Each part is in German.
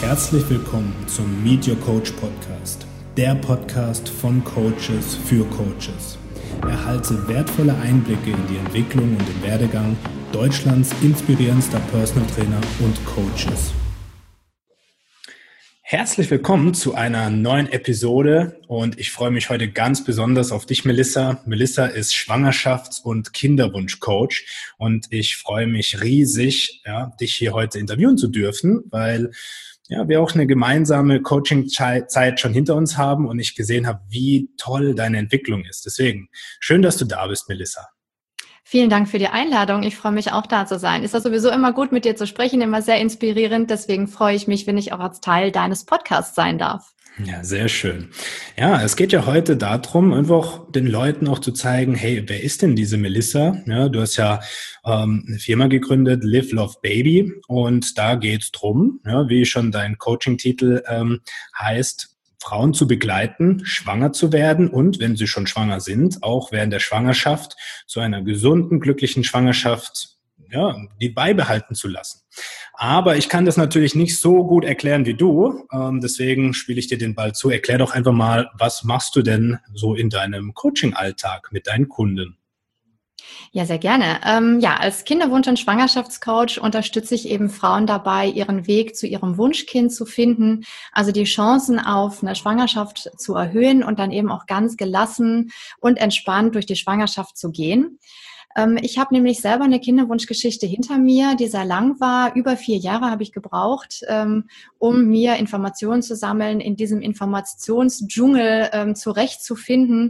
Herzlich willkommen zum Meet Your Coach Podcast, der Podcast von Coaches für Coaches. Erhalte wertvolle Einblicke in die Entwicklung und den Werdegang Deutschlands inspirierendster Personal Trainer und Coaches. Herzlich willkommen zu einer neuen Episode und ich freue mich heute ganz besonders auf dich, Melissa. Melissa ist Schwangerschafts- und Kinderwunschcoach und ich freue mich riesig, dich hier heute interviewen zu dürfen, weil wir auch eine gemeinsame Coaching-Zeit schon hinter uns haben und ich gesehen habe, wie toll deine Entwicklung ist. Deswegen, schön, dass du da bist, Melissa. Vielen Dank für die Einladung. Ich freue mich auch, da zu sein. Ist das sowieso immer gut, mit dir zu sprechen, immer sehr inspirierend. Deswegen freue ich mich, wenn ich auch als Teil deines Podcasts sein darf. Ja, sehr schön. Ja, es geht ja heute darum, einfach den Leuten auch zu zeigen, hey, wer ist denn diese Melissa? Ja, du hast ja eine Firma gegründet, Live, Love, Baby. Und da geht's drum, wie schon dein Coaching-Titel heißt, Frauen zu begleiten, schwanger zu werden und, wenn sie schon schwanger sind, auch während der Schwangerschaft zu einer gesunden, glücklichen Schwangerschaft, die beibehalten zu lassen. Aber ich kann das natürlich nicht so gut erklären wie du, deswegen spiele ich dir den Ball zu. Erklär doch einfach mal, was machst du denn so in deinem Coaching-Alltag mit deinen Kunden? Ja, sehr gerne. Als Kinderwunsch- und Schwangerschaftscoach unterstütze ich eben Frauen dabei, ihren Weg zu ihrem Wunschkind zu finden, also die Chancen auf eine Schwangerschaft zu erhöhen und dann eben auch ganz gelassen und entspannt durch die Schwangerschaft zu gehen. Ich habe nämlich selber eine Kinderwunschgeschichte hinter mir, die sehr lang war. Über 4 Jahre habe ich gebraucht, um mir Informationen zu sammeln, in diesem Informationsdschungel zurechtzufinden.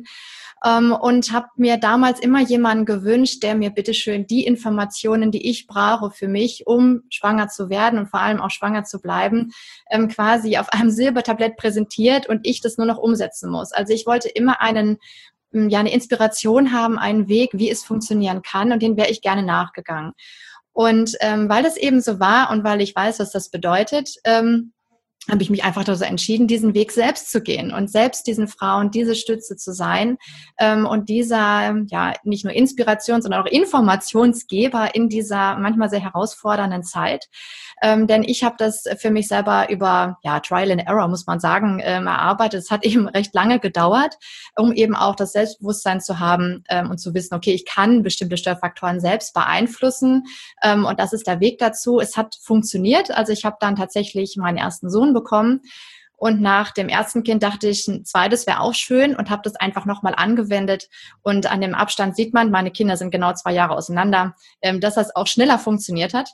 Und habe mir damals immer jemanden gewünscht, der mir bitteschön die Informationen, die ich brauche für mich, um schwanger zu werden und vor allem auch schwanger zu bleiben, quasi auf einem Silbertablett präsentiert und ich das nur noch umsetzen muss. Also ich wollte immer eine Inspiration haben, einen Weg, wie es funktionieren kann, und den wäre ich gerne nachgegangen. Und weil das eben so war und weil ich weiß, was das bedeutet, habe ich mich einfach dazu entschieden, diesen Weg selbst zu gehen und selbst diesen Frauen diese Stütze zu sein und dieser, nicht nur Inspiration, sondern auch Informationsgeber in dieser manchmal sehr herausfordernden Zeit. Denn ich habe das für mich selber über Trial and Error, muss man sagen, erarbeitet. Es hat eben recht lange gedauert, um eben auch das Selbstbewusstsein zu haben und zu wissen, okay, ich kann bestimmte Störfaktoren selbst beeinflussen und das ist der Weg dazu. Es hat funktioniert. Also ich habe dann tatsächlich meinen ersten Sohn bekommen. Und nach dem ersten Kind dachte ich, ein zweites wäre auch schön und habe das einfach nochmal angewendet. Und an dem Abstand sieht man, meine Kinder sind genau 2 Jahre auseinander, dass das auch schneller funktioniert hat.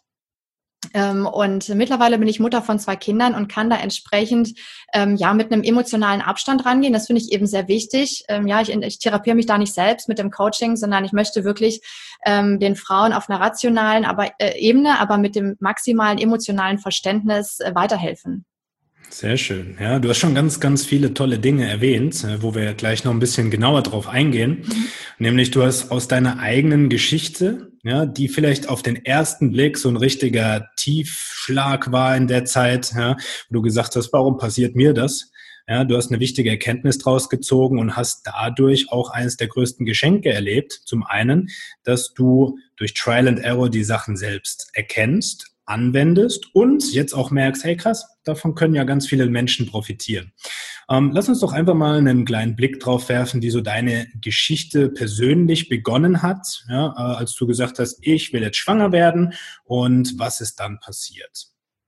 Und mittlerweile bin ich Mutter von 2 Kindern und kann da entsprechend mit einem emotionalen Abstand rangehen. Das finde ich eben sehr wichtig. Ich therapiere mich da nicht selbst mit dem Coaching, sondern ich möchte wirklich den Frauen auf einer rationalen Ebene, aber mit dem maximalen emotionalen Verständnis weiterhelfen. Sehr schön. Ja, du hast schon ganz, ganz viele tolle Dinge erwähnt, wo wir gleich noch ein bisschen genauer drauf eingehen. Nämlich du hast aus deiner eigenen Geschichte, die vielleicht auf den ersten Blick so ein richtiger Tiefschlag war in der Zeit, wo du gesagt hast, warum passiert mir das? Ja, du hast eine wichtige Erkenntnis draus gezogen und hast dadurch auch eines der größten Geschenke erlebt. Zum einen, dass du durch Trial and Error die Sachen selbst erkennst, anwendest und jetzt auch merkst, hey krass, davon können ja ganz viele Menschen profitieren. Lass uns doch einfach mal einen kleinen Blick drauf werfen, wie so deine Geschichte persönlich begonnen hat, als du gesagt hast, ich will jetzt schwanger werden, und was ist dann passiert?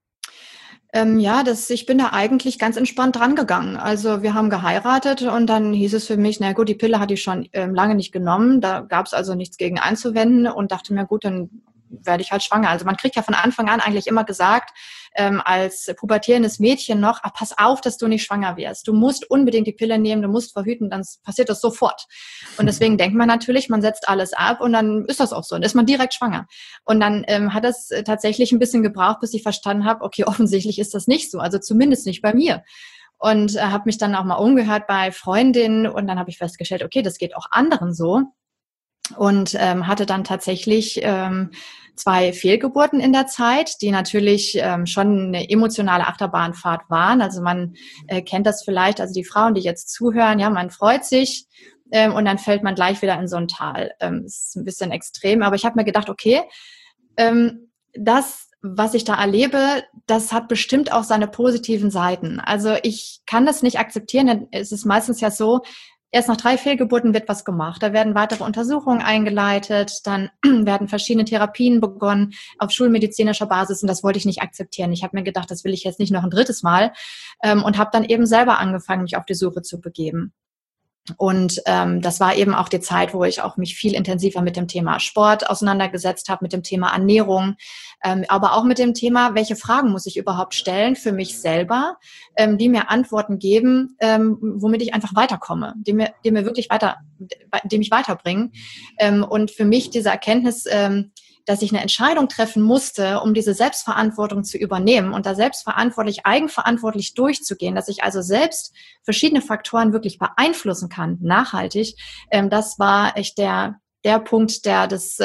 Ich bin da eigentlich ganz entspannt dran gegangen. Also wir haben geheiratet und dann hieß es für mich, na gut, die Pille hatte ich schon lange nicht genommen, da gab es also nichts gegen einzuwenden und dachte mir, gut, dann werde ich halt schwanger. Also man kriegt ja von Anfang an eigentlich immer gesagt, als pubertierendes Mädchen noch, pass auf, dass du nicht schwanger wirst. Du musst unbedingt die Pille nehmen, du musst verhüten, dann passiert das sofort. Und deswegen denkt man natürlich, man setzt alles ab und dann ist das auch so. Dann ist man direkt schwanger. Und dann hat es tatsächlich ein bisschen gebraucht, bis ich verstanden habe, okay, offensichtlich ist das nicht so. Also zumindest nicht bei mir. Und habe mich dann auch mal umgehört bei Freundinnen und dann habe ich festgestellt, okay, das geht auch anderen so. Und hatte dann tatsächlich 2 Fehlgeburten in der Zeit, die natürlich schon eine emotionale Achterbahnfahrt waren. Also man kennt das vielleicht, also die Frauen, die jetzt zuhören, man freut sich und dann fällt man gleich wieder in so ein Tal. Ist ein bisschen extrem, aber ich habe mir gedacht, okay, das was ich da erlebe, das hat bestimmt auch seine positiven Seiten. Also ich kann das nicht akzeptieren, denn es ist meistens ja so, erst nach 3 Fehlgeburten wird was gemacht. Da werden weitere Untersuchungen eingeleitet, dann werden verschiedene Therapien begonnen auf schulmedizinischer Basis und das wollte ich nicht akzeptieren. Ich habe mir gedacht, das will ich jetzt nicht noch ein drittes Mal und habe dann eben selber angefangen, mich auf die Suche zu begeben. Und das war eben auch die Zeit, wo ich auch mich viel intensiver mit dem Thema Sport auseinandergesetzt habe, mit dem Thema Ernährung, aber auch mit dem Thema, welche Fragen muss ich überhaupt stellen für mich selber, die mir Antworten geben, womit ich einfach weiterkomme, die mich weiterbringen. Und für mich diese Erkenntnis, dass ich eine Entscheidung treffen musste, um diese Selbstverantwortung zu übernehmen und da eigenverantwortlich durchzugehen, dass ich also selbst verschiedene Faktoren wirklich beeinflussen kann, nachhaltig, das war echt der Punkt, der das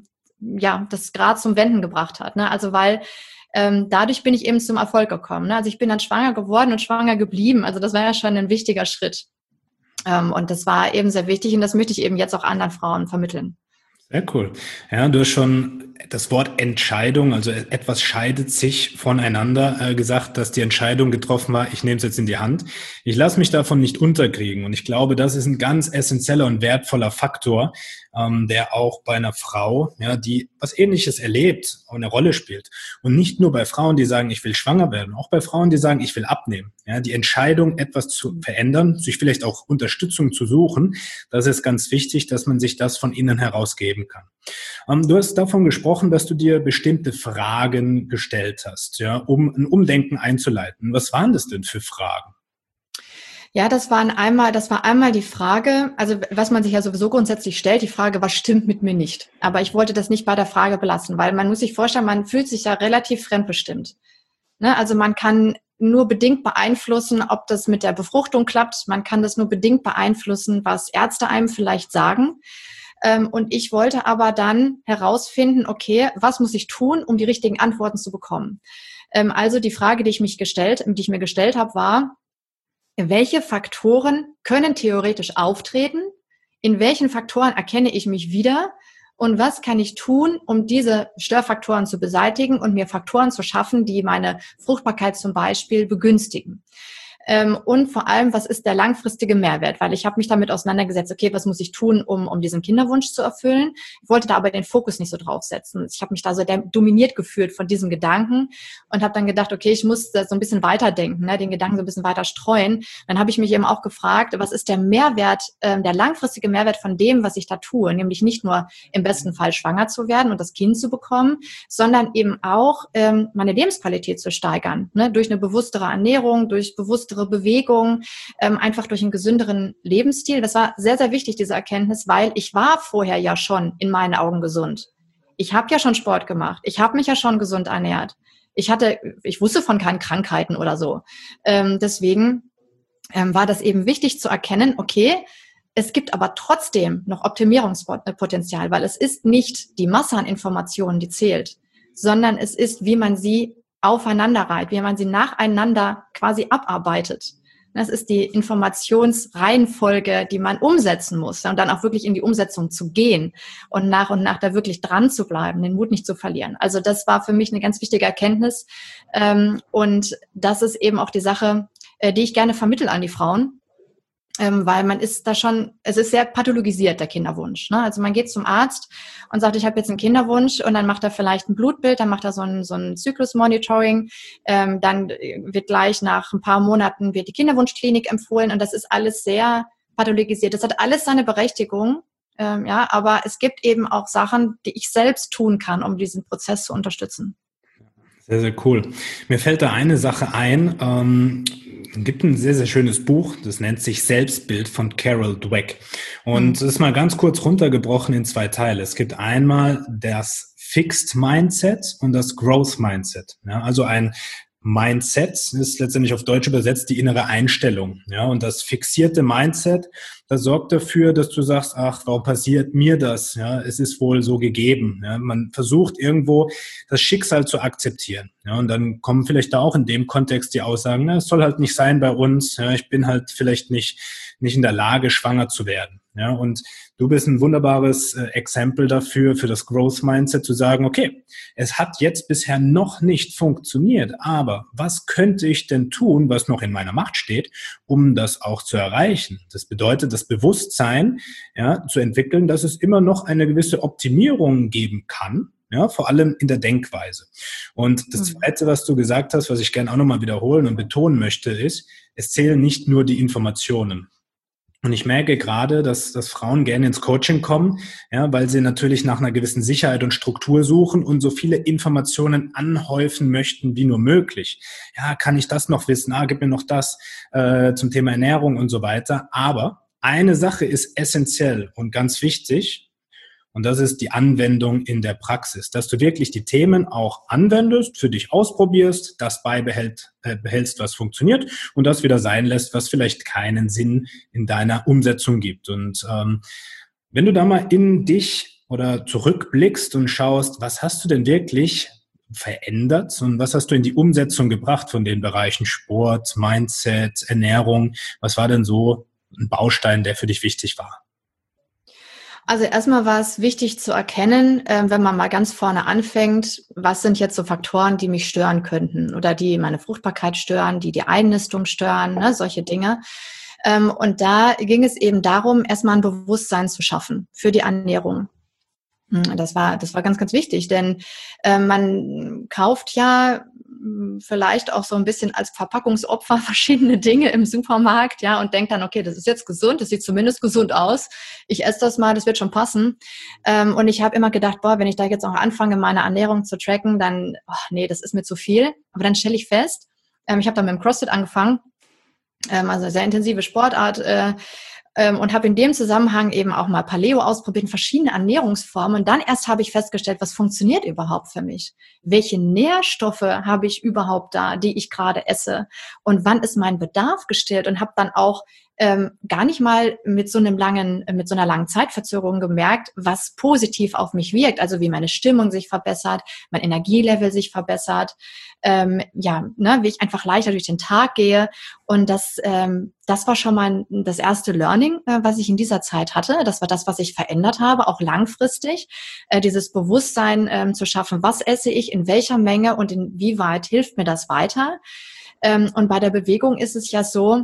Grad zum Wenden gebracht hat. Ne? Also weil dadurch bin ich eben zum Erfolg gekommen. Ne? Also ich bin dann schwanger geworden und schwanger geblieben. Also das war ja schon ein wichtiger Schritt. Und das war eben sehr wichtig und das möchte ich eben jetzt auch anderen Frauen vermitteln. Sehr cool. Ja, du hast schon das Wort Entscheidung, also etwas scheidet sich voneinander, gesagt, dass die Entscheidung getroffen war, ich nehme es jetzt in die Hand. Ich lasse mich davon nicht unterkriegen und ich glaube, das ist ein ganz essentieller und wertvoller Faktor, der auch bei einer Frau, ja, die was Ähnliches erlebt, eine Rolle spielt. Und nicht nur bei Frauen, die sagen, ich will schwanger werden, auch bei Frauen, die sagen, ich will abnehmen. Ja, die Entscheidung, etwas zu verändern, sich vielleicht auch Unterstützung zu suchen, das ist ganz wichtig, dass man sich das von innen heraus geben kann. Du hast davon gesprochen, dass du dir bestimmte Fragen gestellt hast, ja, um ein Umdenken einzuleiten. Was waren das denn für Fragen? Ja, das war einmal die Frage, also was man sich ja sowieso grundsätzlich stellt, die Frage, was stimmt mit mir nicht? Aber ich wollte das nicht bei der Frage belassen, weil man muss sich vorstellen, man fühlt sich ja relativ fremdbestimmt. Ne? Also man kann nur bedingt beeinflussen, ob das mit der Befruchtung klappt. Man kann das nur bedingt beeinflussen, was Ärzte einem vielleicht sagen. Und ich wollte aber dann herausfinden, okay, was muss ich tun, um die richtigen Antworten zu bekommen? Also die Frage, die ich mir gestellt habe, war, welche Faktoren können theoretisch auftreten? In welchen Faktoren erkenne ich mich wieder? Und was kann ich tun, um diese Störfaktoren zu beseitigen und mir Faktoren zu schaffen, die meine Fruchtbarkeit zum Beispiel begünstigen? Und vor allem, was ist der langfristige Mehrwert? Weil ich habe mich damit auseinandergesetzt, okay, was muss ich tun, um diesen Kinderwunsch zu erfüllen? Ich wollte da aber den Fokus nicht so drauf setzen. Ich habe mich da so dominiert gefühlt von diesem Gedanken und habe dann gedacht, okay, ich muss da so ein bisschen weiterdenken, ne, den Gedanken so ein bisschen weiter streuen. Dann habe ich mich eben auch gefragt, was ist der Mehrwert, der langfristige Mehrwert von dem, was ich da tue? Nämlich nicht nur im besten Fall schwanger zu werden und das Kind zu bekommen, sondern eben auch meine Lebensqualität zu steigern, ne, durch eine bewusstere Ernährung, durch bewusstere Bewegung, einfach durch einen gesünderen Lebensstil. Das war sehr, sehr wichtig, diese Erkenntnis, weil ich war vorher ja schon in meinen Augen gesund. Ich habe ja schon Sport gemacht. Ich habe mich ja schon gesund ernährt. Ich wusste von keinen Krankheiten oder so. Deswegen war das eben wichtig zu erkennen, okay, es gibt aber trotzdem noch Optimierungspotenzial, weil es ist nicht die Masse an Informationen, die zählt, sondern es ist, wie man sie aufeinanderreiht, wie man sie nacheinander quasi abarbeitet. Das ist die Informationsreihenfolge, die man umsetzen muss und dann auch wirklich in die Umsetzung zu gehen und nach da wirklich dran zu bleiben, den Mut nicht zu verlieren. Also das war für mich eine ganz wichtige Erkenntnis und das ist eben auch die Sache, die ich gerne vermittle an die Frauen. Weil man ist da schon, es ist sehr pathologisiert, der Kinderwunsch. Ne? Also man geht zum Arzt und sagt, ich habe jetzt einen Kinderwunsch und dann macht er vielleicht ein Blutbild, dann macht er so ein Zyklus-Monitoring, dann wird gleich nach ein paar Monaten wird die Kinderwunschklinik empfohlen und das ist alles sehr pathologisiert. Das hat alles seine Berechtigung, ja, aber es gibt eben auch Sachen, die ich selbst tun kann, um diesen Prozess zu unterstützen. Sehr, sehr cool. Mir fällt da eine Sache ein. Es gibt ein sehr, sehr schönes Buch, das nennt sich Selbstbild von Carol Dweck. Und es ist mal ganz kurz runtergebrochen in 2 Teile. Es gibt einmal das Fixed Mindset und das Growth Mindset. Ja, also ein Mindset ist letztendlich auf Deutsch übersetzt die innere Einstellung. Ja, und das fixierte Mindset, das sorgt dafür, dass du sagst, ach, warum passiert mir das? Ja, es ist wohl so gegeben. Ja, man versucht irgendwo das Schicksal zu akzeptieren. Ja, und dann kommen vielleicht da auch in dem Kontext die Aussagen, na, es soll halt nicht sein bei uns. Ja, ich bin halt vielleicht nicht in der Lage, schwanger zu werden. Ja, und du bist ein wunderbares Exempel dafür, für das Growth Mindset zu sagen, okay, es hat jetzt bisher noch nicht funktioniert, aber was könnte ich denn tun, was noch in meiner Macht steht, um das auch zu erreichen? Das bedeutet, das Bewusstsein, ja, zu entwickeln, dass es immer noch eine gewisse Optimierung geben kann, ja, vor allem in der Denkweise. Und das Zweite, was du gesagt hast, was ich gerne auch nochmal wiederholen und betonen möchte, ist, es zählen nicht nur die Informationen. Und ich merke gerade, dass Frauen gerne ins Coaching kommen, ja, weil sie natürlich nach einer gewissen Sicherheit und Struktur suchen und so viele Informationen anhäufen möchten wie nur möglich. Ja, kann ich das noch wissen? Gib mir noch das zum Thema Ernährung und so weiter. Aber eine Sache ist essentiell und ganz wichtig. Und das ist die Anwendung in der Praxis, dass du wirklich die Themen auch anwendest, für dich ausprobierst, das behältst, was funktioniert und das wieder sein lässt, was vielleicht keinen Sinn in deiner Umsetzung gibt. Und wenn du da mal in dich oder zurückblickst und schaust, was hast du denn wirklich verändert und was hast du in die Umsetzung gebracht von den Bereichen Sport, Mindset, Ernährung? Was war denn so ein Baustein, der für dich wichtig war? Also erstmal war es wichtig zu erkennen, wenn man mal ganz vorne anfängt, was sind jetzt so Faktoren, die mich stören könnten oder die meine Fruchtbarkeit stören, die Einnistung stören, ne, solche Dinge. Und da ging es eben darum, erstmal ein Bewusstsein zu schaffen für die Ernährung. Das war ganz, ganz wichtig, denn man kauft ja vielleicht auch so ein bisschen als Verpackungsopfer verschiedene Dinge im Supermarkt, ja, und denkt dann, okay, das ist jetzt gesund, das sieht zumindest gesund aus. Ich esse das mal, das wird schon passen. Und ich habe immer gedacht, wenn ich da jetzt auch anfange, meine Ernährung zu tracken, dann, nee, das ist mir zu viel. Aber dann stelle ich fest, ich habe dann mit dem CrossFit angefangen, also sehr intensive Sportart, und habe in dem Zusammenhang eben auch mal Paleo ausprobiert, verschiedene Ernährungsformen. Und dann erst habe ich festgestellt, was funktioniert überhaupt für mich? Welche Nährstoffe habe ich überhaupt da, die ich gerade esse? Und wann ist mein Bedarf gestillt? Und habe dann auch gar nicht mal mit so einer langen Zeitverzögerung gemerkt, was positiv auf mich wirkt. Also wie meine Stimmung sich verbessert, mein Energielevel sich verbessert, wie ich einfach leichter durch den Tag gehe. Und das war schon mal das erste Learning, was ich in dieser Zeit hatte. Das war das, was ich verändert habe, auch langfristig. Dieses Bewusstsein zu schaffen, was esse ich, in welcher Menge und inwieweit hilft mir das weiter. Und bei der Bewegung ist es ja so,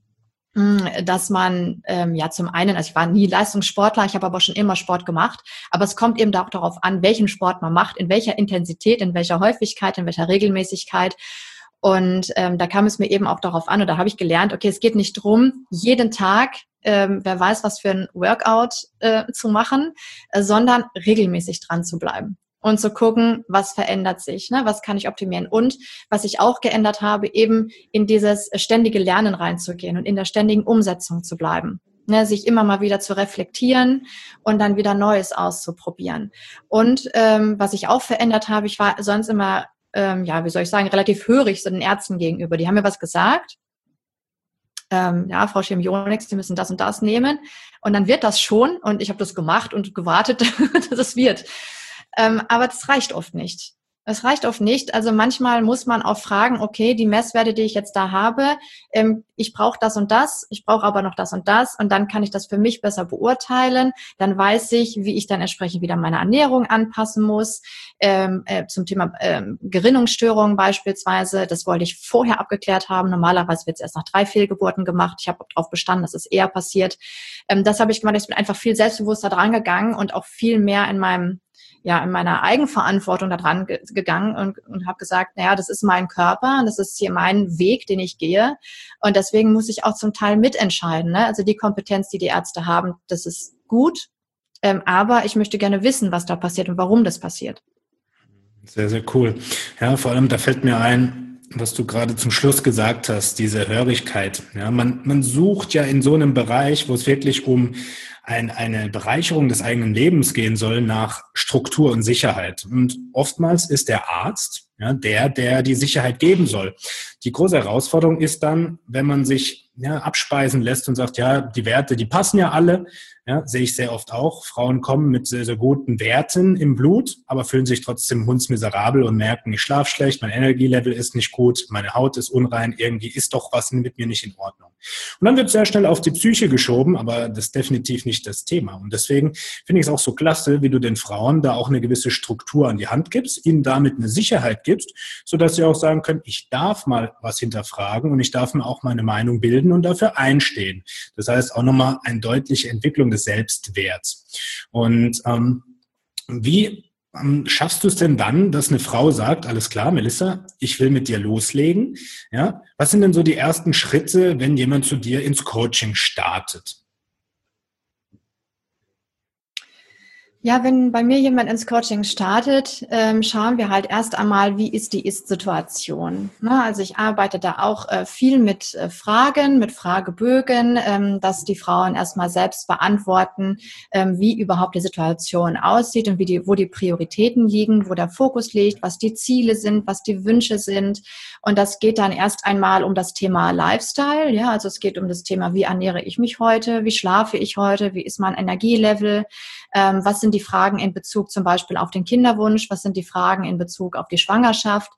dass man zum einen, also ich war nie Leistungssportler, ich habe aber schon immer Sport gemacht, aber es kommt eben auch darauf an, welchen Sport man macht, in welcher Intensität, in welcher Häufigkeit, in welcher Regelmäßigkeit. Und da kam es mir eben auch darauf an, und da habe ich gelernt, okay, es geht nicht drum, jeden Tag, wer weiß, was für ein Workout zu machen, sondern regelmäßig dran zu bleiben. Und zu gucken, was verändert sich, ne? Was kann ich optimieren? Und was ich auch geändert habe, eben in dieses ständige Lernen reinzugehen und in der ständigen Umsetzung zu bleiben. Ne? Sich immer mal wieder zu reflektieren und dann wieder Neues auszuprobieren. Und was ich auch verändert habe, ich war sonst immer, relativ hörig so den Ärzten gegenüber. Die haben mir was gesagt. Frau Chemionix, Sie müssen das und das nehmen. Und dann wird das schon. Und ich habe das gemacht und gewartet, dass es wird. Aber das reicht oft nicht. Es reicht oft nicht. Also manchmal muss man auch fragen, okay, die Messwerte, die ich jetzt da habe, ich brauche das und das, ich brauche aber noch das und das, und dann kann ich das für mich besser beurteilen. Dann weiß ich, wie ich dann entsprechend wieder meine Ernährung anpassen muss. Zum Thema Gerinnungsstörungen beispielsweise, das wollte ich vorher abgeklärt haben. Normalerweise wird es erst nach 3 Fehlgeburten gemacht. Ich habe darauf bestanden, dass es eher passiert. Das habe ich gemacht. Ich bin einfach viel selbstbewusster dran gegangen und auch viel mehr in meiner Eigenverantwortung da dran gegangen und habe gesagt, das ist mein Körper, das ist hier mein Weg, den ich gehe, und deswegen muss ich auch zum Teil mitentscheiden. Ne? Also die Kompetenz, die Ärzte haben, das ist gut, aber ich möchte gerne wissen, was da passiert und warum das passiert. Sehr, sehr cool. Ja, vor allem, da fällt mir ein, was du gerade zum Schluss gesagt hast, diese Hörigkeit. Ja, man sucht ja in so einem Bereich, wo es wirklich um eine Bereicherung des eigenen Lebens gehen soll, nach Struktur und Sicherheit. Und oftmals ist der Arzt der die Sicherheit geben soll. Die große Herausforderung ist dann, wenn man sich abspeisen lässt und sagt, die Werte, die passen ja alle. Ja, sehe ich sehr oft auch. Frauen kommen mit sehr, sehr guten Werten im Blut, aber fühlen sich trotzdem hundsmiserabel und merken, ich schlafe schlecht, mein Energielevel ist nicht gut, meine Haut ist unrein, irgendwie ist doch was mit mir nicht in Ordnung. Und dann wird sehr schnell auf die Psyche geschoben, aber das ist definitiv nicht das Thema. Und deswegen finde ich es auch so klasse, wie du den Frauen da auch eine gewisse Struktur an die Hand gibst, ihnen damit eine Sicherheit gibst, sodass sie auch sagen können, ich darf mal was hinterfragen und ich darf mir auch meine Meinung bilden und dafür einstehen. Das heißt auch nochmal eine deutliche Entwicklung des Selbstwerts. Und wie schaffst du es denn dann, dass eine Frau sagt, alles klar, Melissa, ich will mit dir loslegen? Ja, was sind denn so die ersten Schritte, wenn jemand zu dir ins Coaching startet? Ja, wenn bei mir jemand ins Coaching startet, schauen wir halt erst einmal, wie ist die Ist-Situation. Also ich arbeite da auch viel mit Fragen, mit Fragebögen, dass die Frauen erstmal selbst beantworten, wie überhaupt die Situation aussieht und wo die Prioritäten liegen, wo der Fokus liegt, was die Ziele sind, was die Wünsche sind. Und das geht dann erst einmal um das Thema Lifestyle. Ja, also es geht um das Thema, wie ernähre ich mich heute, wie schlafe ich heute, wie ist mein Energielevel, was sind die Fragen in Bezug zum Beispiel auf den Kinderwunsch? Was sind die Fragen in Bezug auf die Schwangerschaft?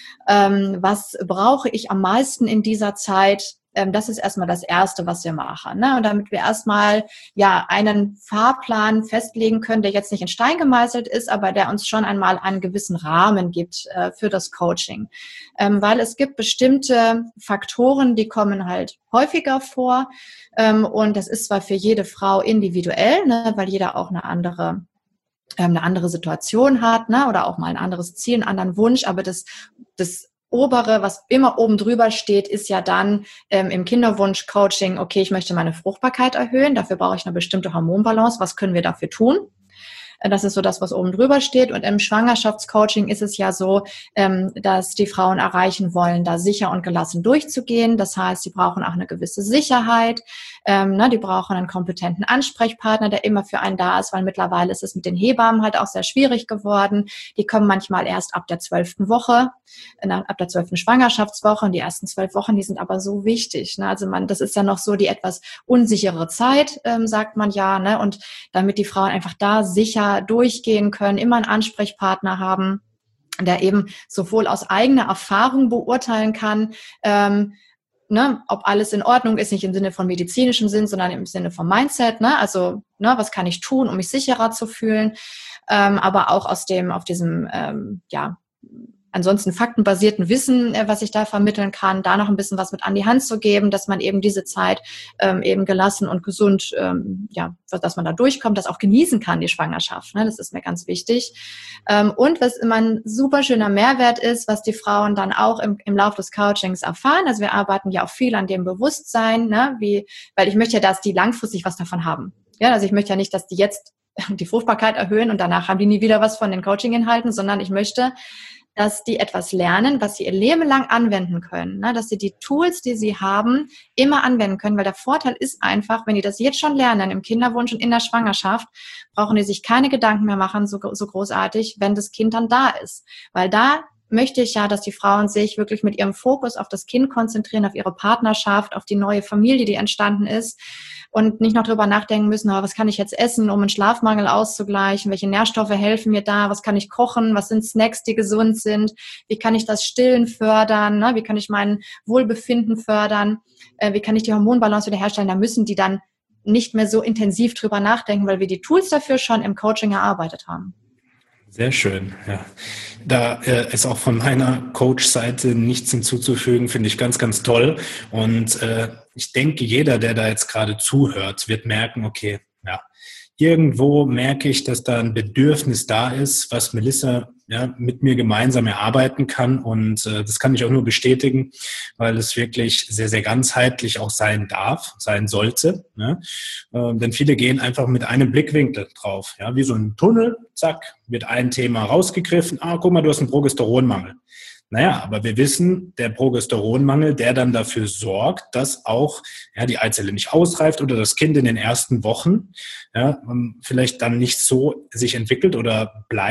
Was brauche ich am meisten in dieser Zeit? Das ist erstmal das Erste, was wir machen. Ne? Und damit wir erstmal einen Fahrplan festlegen können, der jetzt nicht in Stein gemeißelt ist, aber der uns schon einmal einen gewissen Rahmen gibt für das Coaching. Weil es gibt bestimmte Faktoren, die kommen halt häufiger vor. Und das ist zwar für jede Frau individuell, ne? Weil jeder auch eine andere Situation hat, ne? Oder auch mal ein anderes Ziel, einen anderen Wunsch, aber das Obere, was immer oben drüber steht, ist ja dann im Kinderwunsch-Coaching, okay, ich möchte meine Fruchtbarkeit erhöhen, dafür brauche ich eine bestimmte Hormonbalance, was können wir dafür tun? Das ist so das, was oben drüber steht. Und im Schwangerschaftscoaching ist es ja so, dass die Frauen erreichen wollen, da sicher und gelassen durchzugehen. Das heißt, sie brauchen auch eine gewisse Sicherheit. Die brauchen einen kompetenten Ansprechpartner, der immer für einen da ist, weil mittlerweile ist es mit den Hebammen halt auch sehr schwierig geworden. Die kommen manchmal erst ab der 12. Woche, ab der 12. Schwangerschaftswoche. Und die ersten 12 Wochen, die sind aber so wichtig. Ne? Also das ist ja noch so die etwas unsichere Zeit, sagt man ja. Ne? Und damit die Frauen einfach da sicher durchgehen können, immer einen Ansprechpartner haben, der eben sowohl aus eigener Erfahrung beurteilen kann, ob alles in Ordnung ist, nicht im Sinne von medizinischem Sinn, sondern im Sinne vom Mindset, ne? Also, was kann ich tun, um mich sicherer zu fühlen, aber auch auf diesem ansonsten faktenbasierten Wissen, was ich da vermitteln kann, da noch ein bisschen was mit an die Hand zu geben, dass man eben diese Zeit eben gelassen und gesund, dass man da durchkommt, das auch genießen kann, die Schwangerschaft. Ne? Das ist mir ganz wichtig. Und was immer ein super schöner Mehrwert ist, was die Frauen dann auch im Laufe des Coachings erfahren. Also wir arbeiten ja auch viel an dem Bewusstsein, ne? Weil ich möchte ja, dass die langfristig was davon haben. Ja, also ich möchte ja nicht, dass die jetzt die Fruchtbarkeit erhöhen und danach haben die nie wieder was von den Coaching-Inhalten, sondern ich möchte, dass die etwas lernen, was sie ihr Leben lang anwenden können, ne? Dass sie die Tools, die sie haben, immer anwenden können, weil der Vorteil ist einfach, wenn die das jetzt schon lernen, im Kinderwunsch und in der Schwangerschaft, brauchen die sich keine Gedanken mehr machen, so großartig, wenn das Kind dann da ist. Weil da möchte ich ja, dass die Frauen sich wirklich mit ihrem Fokus auf das Kind konzentrieren, auf ihre Partnerschaft, auf die neue Familie, die entstanden ist und nicht noch drüber nachdenken müssen, was kann ich jetzt essen, um einen Schlafmangel auszugleichen, welche Nährstoffe helfen mir da, was kann ich kochen, was sind Snacks, die gesund sind, wie kann ich das Stillen fördern, ne? Wie kann ich mein Wohlbefinden fördern, wie kann ich die Hormonbalance wiederherstellen, da müssen die dann nicht mehr so intensiv drüber nachdenken, weil wir die Tools dafür schon im Coaching erarbeitet haben. Sehr schön, ja. Da ist auch von meiner Coach-Seite nichts hinzuzufügen, finde ich ganz, ganz toll. Und ich denke, jeder, der da jetzt gerade zuhört, wird merken, okay, ja, irgendwo merke ich, dass da ein Bedürfnis da ist, was Melissa mit mir gemeinsam erarbeiten kann. Und das kann ich auch nur bestätigen, weil es wirklich sehr, sehr ganzheitlich auch sein darf, sein sollte. Ne? Denn viele gehen einfach mit einem Blickwinkel drauf. Ja? Wie so ein Tunnel, zack, wird ein Thema rausgegriffen. Guck mal, du hast einen Progesteronmangel. Naja, aber wir wissen, der Progesteronmangel, der dann dafür sorgt, dass auch die Eizelle nicht ausreift oder das Kind in den ersten Wochen vielleicht dann nicht so sich entwickelt oder bleibt,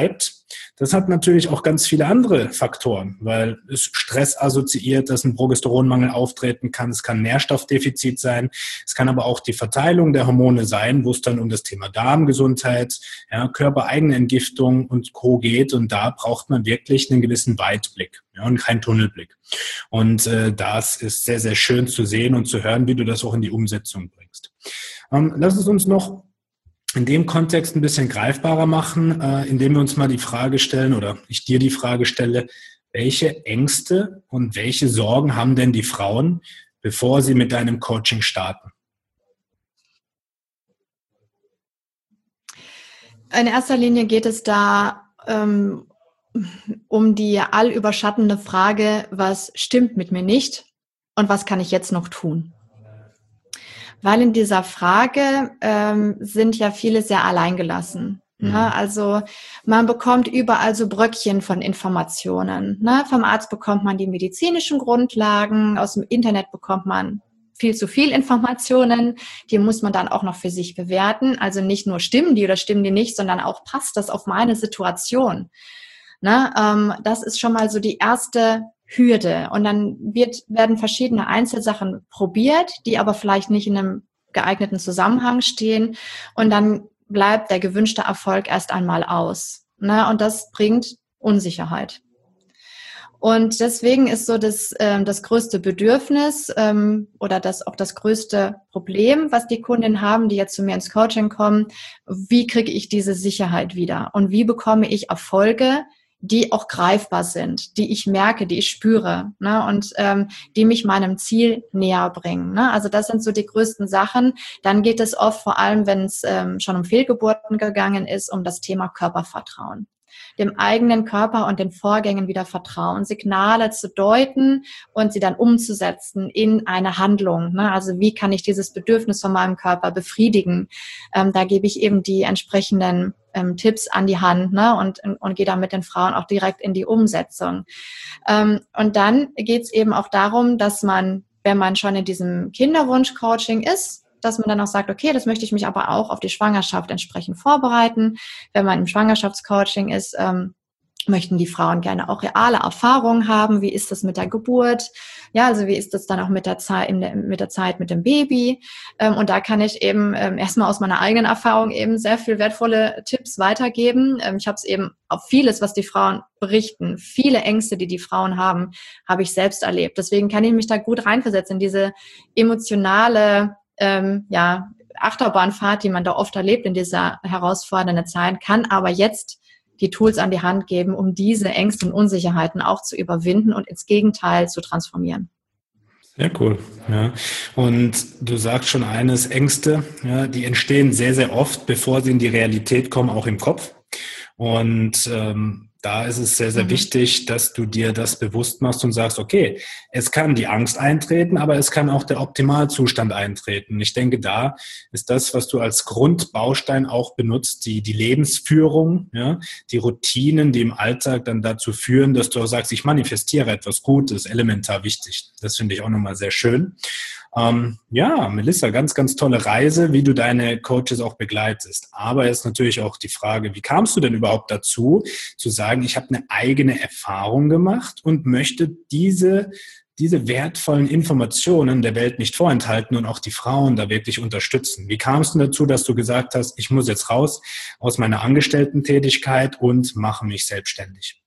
Das hat natürlich auch ganz viele andere Faktoren, weil es Stress assoziiert, dass ein Progesteronmangel auftreten kann. Es kann Nährstoffdefizit sein. Es kann aber auch die Verteilung der Hormone sein, wo es dann um das Thema Darmgesundheit, ja, körpereigene Entgiftung und Co. geht. Und da braucht man wirklich einen gewissen Weitblick, ja, und keinen Tunnelblick. Und das ist sehr, sehr schön zu sehen und zu hören, wie du das auch in die Umsetzung bringst. Lass es uns noch in dem Kontext ein bisschen greifbarer machen, indem wir uns mal die Frage stellen oder ich dir die Frage stelle, welche Ängste und welche Sorgen haben denn die Frauen, bevor sie mit deinem Coaching starten? In erster Linie geht es da um die allüberschattende Frage, was stimmt mit mir nicht und was kann ich jetzt noch tun? Weil in dieser Frage sind ja viele sehr alleingelassen. Ne? Also man bekommt überall so Bröckchen von Informationen. Ne? Vom Arzt bekommt man die medizinischen Grundlagen, aus dem Internet bekommt man viel zu viel Informationen, die muss man dann auch noch für sich bewerten. Also nicht nur stimmen die oder stimmen die nicht, sondern auch passt das auf meine Situation. Ne? Das ist schon mal so die erste Hürde. Und dann werden verschiedene Einzelsachen probiert, die aber vielleicht nicht in einem geeigneten Zusammenhang stehen. Und dann bleibt der gewünschte Erfolg erst einmal aus. Ne? Und das bringt Unsicherheit. Und deswegen ist so das größte Bedürfnis oder auch das größte Problem, was die Kundinnen haben, die jetzt zu mir ins Coaching kommen, wie kriege ich diese Sicherheit wieder? Und wie bekomme ich Erfolge, die auch greifbar sind, die ich merke, die ich spüre, ne, und die mich meinem Ziel näher bringen. Ne? Also das sind so die größten Sachen. Dann geht es oft, vor allem wenn es schon um Fehlgeburten gegangen ist, um das Thema Körpervertrauen. Dem eigenen Körper und den Vorgängen wieder vertrauen, Signale zu deuten und sie dann umzusetzen in eine Handlung. Ne? Also wie kann ich dieses Bedürfnis von meinem Körper befriedigen? Da gebe ich eben die entsprechenden Tipps an die Hand, ne? und gehe dann mit den Frauen auch direkt in die Umsetzung. Und dann geht es eben auch darum, dass man, wenn man schon in diesem Kinderwunsch-Coaching ist, dass man dann auch sagt, okay, das möchte ich mich aber auch auf die Schwangerschaft entsprechend vorbereiten. Wenn man im Schwangerschaftscoaching ist, möchten die Frauen gerne auch reale Erfahrungen haben. Wie ist das mit der Geburt? Ja, also wie ist das dann auch mit der Zeit mit dem Baby? Und da kann ich eben erstmal aus meiner eigenen Erfahrung eben sehr viel wertvolle Tipps weitergeben. Ich habe es eben auf vieles, was die Frauen berichten, viele Ängste, die die Frauen haben, habe ich selbst erlebt. Deswegen kann ich mich da gut reinversetzen in diese emotionale Achterbahnfahrt, die man da oft erlebt in dieser herausfordernden Zeit, kann aber jetzt die Tools an die Hand geben, um diese Ängste und Unsicherheiten auch zu überwinden und ins Gegenteil zu transformieren. Sehr cool. Ja. Und du sagst schon eines, Ängste, ja, die entstehen sehr, sehr oft, bevor sie in die Realität kommen, auch im Kopf. Und da ist es sehr, sehr wichtig, dass du dir das bewusst machst und sagst, okay, es kann die Angst eintreten, aber es kann auch der Optimalzustand eintreten. Ich denke, da ist das, was du als Grundbaustein auch benutzt, die Lebensführung, ja, die Routinen, die im Alltag dann dazu führen, dass du auch sagst, ich manifestiere etwas Gutes, elementar wichtig. Das finde ich auch nochmal sehr schön. Melissa, ganz, ganz tolle Reise, wie du deine Coaches auch begleitest. Aber jetzt natürlich auch die Frage, wie kamst du denn überhaupt dazu, zu sagen, ich habe eine eigene Erfahrung gemacht und möchte diese wertvollen Informationen der Welt nicht vorenthalten und auch die Frauen da wirklich unterstützen. Wie kamst du dazu, dass du gesagt hast, ich muss jetzt raus aus meiner Angestellten-Tätigkeit und mache mich selbstständig?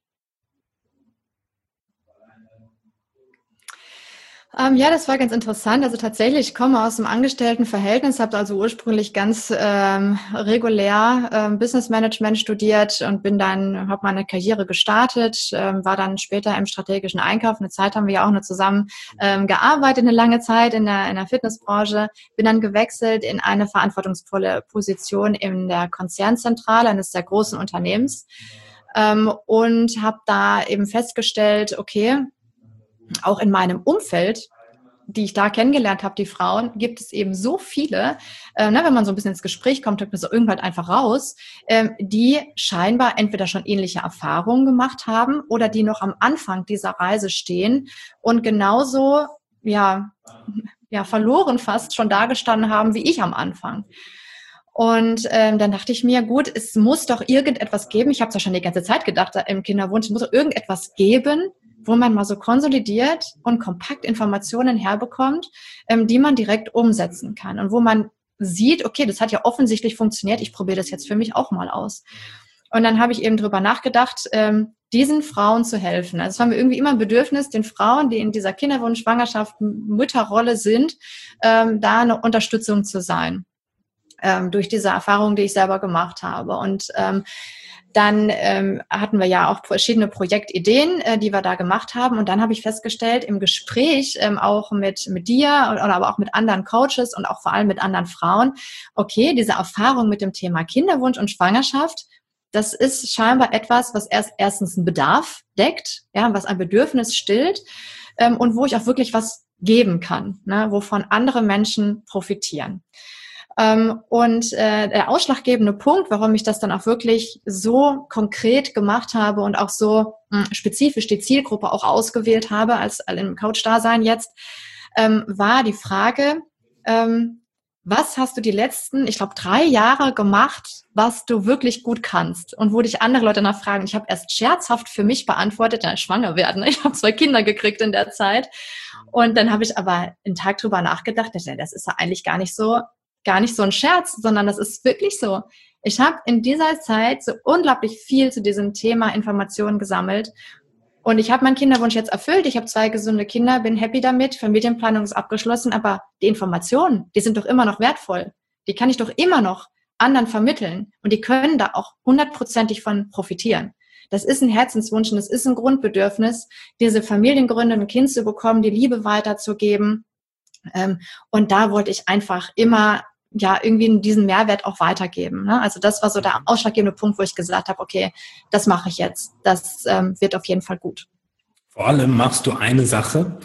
Das war ganz interessant. Also tatsächlich, ich komme aus dem Angestelltenverhältnis, habe also ursprünglich ganz regulär Business Management studiert und habe meine Karriere gestartet, war dann später im strategischen Einkauf. Eine Zeit haben wir ja auch nur zusammen gearbeitet, eine lange Zeit in der Fitnessbranche. Bin dann gewechselt in eine verantwortungsvolle Position in der Konzernzentrale eines sehr großen Unternehmens und habe da eben festgestellt, okay, auch in meinem Umfeld, die ich da kennengelernt habe, die Frauen, gibt es eben so viele, wenn man so ein bisschen ins Gespräch kommt, hört man so irgendwann einfach raus, die scheinbar entweder schon ähnliche Erfahrungen gemacht haben oder die noch am Anfang dieser Reise stehen und genauso verloren fast schon dagestanden haben wie ich am Anfang. Und dann dachte ich mir, gut, es muss doch irgendetwas geben. Ich habe es ja schon die ganze Zeit gedacht im Kinderwunsch, es muss doch irgendetwas geben, wo man mal so konsolidiert und kompakt Informationen herbekommt, die man direkt umsetzen kann und wo man sieht, okay, das hat ja offensichtlich funktioniert, ich probiere das jetzt für mich auch mal aus. Und dann habe ich eben drüber nachgedacht, diesen Frauen zu helfen. Also es war mir irgendwie immer ein Bedürfnis, den Frauen, die in dieser Kinderwunsch, Schwangerschaft, Mütterrolle sind, da eine Unterstützung zu sein. Durch diese Erfahrung, die ich selber gemacht habe. Und dann hatten wir ja auch verschiedene Projektideen, die wir da gemacht haben. Und dann habe ich festgestellt, im Gespräch auch mit dir oder aber auch mit anderen Coaches und auch vor allem mit anderen Frauen, okay, diese Erfahrung mit dem Thema Kinderwunsch und Schwangerschaft, das ist scheinbar etwas, was erstens einen Bedarf deckt, ja, was ein Bedürfnis stillt und wo ich auch wirklich was geben kann, ne, wovon andere Menschen profitieren. Und der ausschlaggebende Punkt, warum ich das dann auch wirklich so konkret gemacht habe und auch so spezifisch die Zielgruppe auch ausgewählt habe, als im Coach-Dasein jetzt, war die Frage, was hast du die letzten, ich glaube, 3 Jahre gemacht, was du wirklich gut kannst? Und wo dich andere Leute nachfragen. Ich habe erst scherzhaft für mich beantwortet, ja, schwanger werden. Ich habe 2 Kinder gekriegt in der Zeit. Und dann habe ich aber einen Tag drüber nachgedacht, das ist ja eigentlich gar nicht so ein Scherz, sondern das ist wirklich so. Ich habe in dieser Zeit so unglaublich viel zu diesem Thema Informationen gesammelt und ich habe meinen Kinderwunsch jetzt erfüllt. Ich habe 2 gesunde Kinder, bin happy damit, Familienplanung ist abgeschlossen, aber die Informationen, die sind doch immer noch wertvoll. Die kann ich doch immer noch anderen vermitteln und die können da auch 100%ig von profitieren. Das ist ein Herzenswunsch und das ist ein Grundbedürfnis, diese Familiengründe, ein Kind zu bekommen, die Liebe weiterzugeben. Und da wollte ich einfach immer irgendwie diesen Mehrwert auch weitergeben. Ne? Also das war so der ausschlaggebende Punkt, wo ich gesagt habe, okay, das mache ich jetzt. Das wird auf jeden Fall gut. Vor allem machst du eine Sache.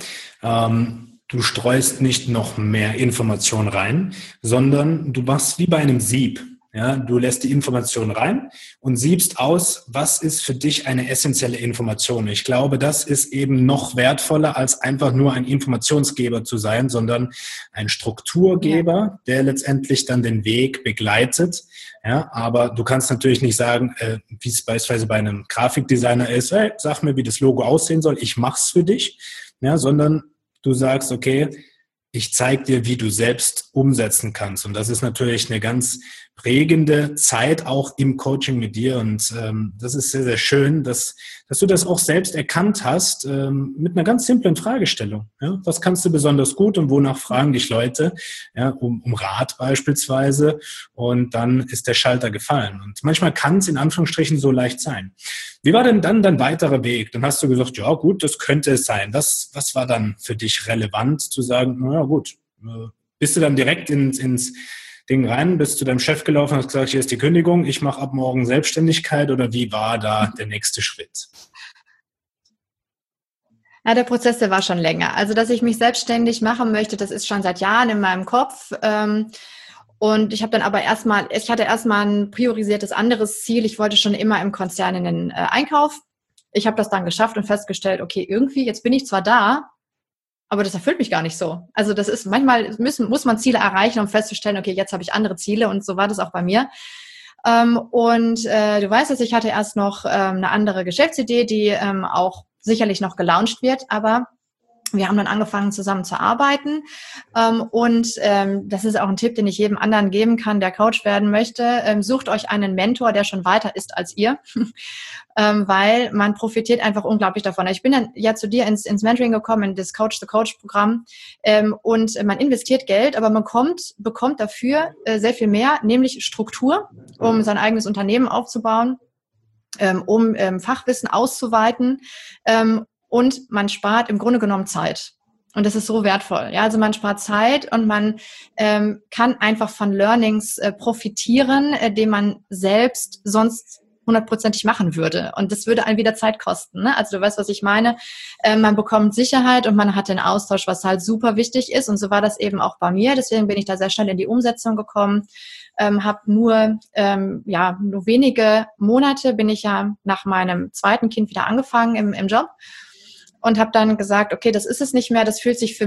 Du streust nicht noch mehr Informationen rein, sondern du machst wie bei einem Sieb. Ja, du lässt die Information rein und siebst aus, was ist für dich eine essentielle Information. Ich glaube, das ist eben noch wertvoller, als einfach nur ein Informationsgeber zu sein, sondern ein Strukturgeber, der letztendlich dann den Weg begleitet. Ja, aber du kannst natürlich nicht sagen, wie es beispielsweise bei einem Grafikdesigner ist, hey, sag mir, wie das Logo aussehen soll, ich mach's für dich, ja, sondern du sagst, okay, ich zeige dir, wie du selbst umsetzen kannst. Und das ist natürlich eine ganz prägende Zeit auch im Coaching mit dir. Und das ist sehr, sehr schön, dass du das auch selbst erkannt hast mit einer ganz simplen Fragestellung. Ja? Was kannst du besonders gut und wonach fragen dich Leute? Ja, um Rat beispielsweise. Und dann ist der Schalter gefallen. Und manchmal kann es in Anführungsstrichen so leicht sein. Wie war denn dann dein weiterer Weg? Dann hast du gesagt, ja gut, das könnte es sein. Was war dann für dich relevant zu sagen, naja gut, bist du dann direkt ins Ding rein, bist zu deinem Chef gelaufen und hast gesagt, hier ist die Kündigung, ich mache ab morgen Selbstständigkeit oder wie war da der nächste Schritt? Ja, der Prozess, der war schon länger. Also, dass ich mich selbstständig machen möchte, das ist schon seit Jahren in meinem Kopf. Und ich habe dann aber ich hatte erstmal ein priorisiertes anderes Ziel. Ich wollte schon immer im Konzern in den Einkauf. Ich habe das dann geschafft und festgestellt, okay, irgendwie, jetzt bin ich zwar da, aber das erfüllt mich gar nicht so. Also das ist, manchmal muss man Ziele erreichen, um festzustellen, okay, jetzt habe ich andere Ziele und so war das auch bei mir. Und du weißt es, ich hatte erst noch eine andere Geschäftsidee, die auch sicherlich noch gelauncht wird, aber wir haben dann angefangen zusammen zu arbeiten und das ist auch ein Tipp, den ich jedem anderen geben kann, der Coach werden möchte. Sucht euch einen Mentor, der schon weiter ist als ihr, weil man profitiert einfach unglaublich davon. Ich bin dann ja zu dir ins Mentoring gekommen, in das Coach-the-Coach-Programm und man investiert Geld, aber man bekommt dafür sehr viel mehr, nämlich Struktur, um sein eigenes Unternehmen aufzubauen, um Fachwissen auszuweiten, und man spart im Grunde genommen Zeit. Und das ist so wertvoll. Ja, also man spart Zeit und man kann einfach von Learnings profitieren, die man selbst sonst 100%ig machen würde. Und das würde einen wieder Zeit kosten. Ne? Also du weißt, was ich meine. Man bekommt Sicherheit und man hat den Austausch, was halt super wichtig ist. Und so war das eben auch bei mir. Deswegen bin ich da sehr schnell in die Umsetzung gekommen. Habe nur wenige Monate bin ich ja nach meinem zweiten Kind wieder angefangen im Job. Und habe dann gesagt, okay, das ist es nicht mehr, das fühlt sich für mich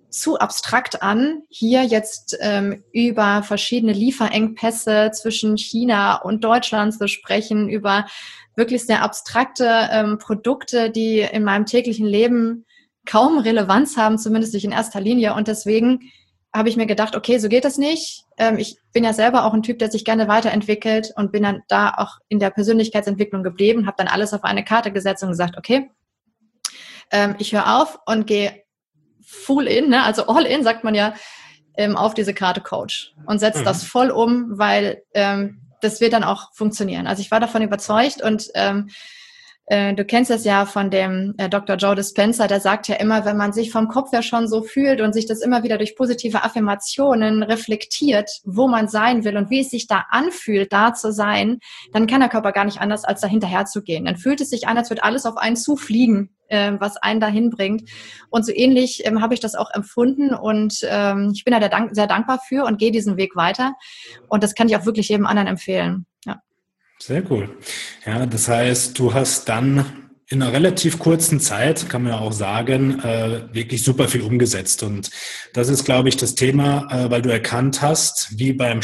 zu abstrakt an, hier jetzt über verschiedene Lieferengpässe zwischen China und Deutschland zu sprechen, über wirklich sehr abstrakte Produkte, die in meinem täglichen Leben kaum Relevanz haben, zumindest nicht in erster Linie. Und deswegen habe ich mir gedacht, okay, so geht das nicht. Ich bin ja selber auch ein Typ, der sich gerne weiterentwickelt und bin dann da auch in der Persönlichkeitsentwicklung geblieben, habe dann alles auf eine Karte gesetzt und gesagt, okay, ich höre auf und gehe full in, ne? Also all in, sagt man ja, auf diese Karte Coach und setze das voll um, weil das wird dann auch funktionieren. Also ich war davon überzeugt und du kennst das ja von dem Dr. Joe Dispenza, der sagt ja immer, wenn man sich vom Kopf her schon so fühlt und sich das immer wieder durch positive Affirmationen reflektiert, wo man sein will und wie es sich da anfühlt, da zu sein, dann kann der Körper gar nicht anders, als da hinterher zu gehen. Dann fühlt es sich an, als würde alles auf einen zufliegen, was einen dahin bringt. Und so ähnlich habe ich das auch empfunden und ich bin da sehr dankbar für und gehe diesen Weg weiter. Und das kann ich auch wirklich jedem anderen empfehlen. Ja. Sehr cool. Ja, das heißt, du hast dann in einer relativ kurzen Zeit, kann man ja auch sagen, wirklich super viel umgesetzt. Und das ist, glaube ich, das Thema, weil du erkannt hast, wie beim